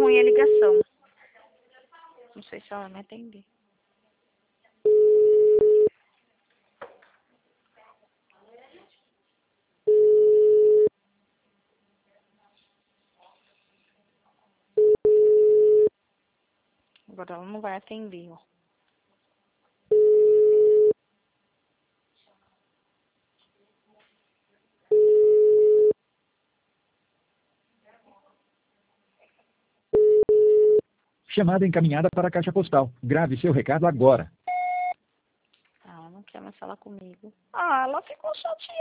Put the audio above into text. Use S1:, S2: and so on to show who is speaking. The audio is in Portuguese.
S1: ruim a ligação. Não sei se ela vai me atender. Agora ela não vai atender, ó.
S2: Chamada encaminhada para a caixa postal. Grave seu recado agora.
S1: Ah, ela não quer mais falar comigo. Ah, ela ficou chateada.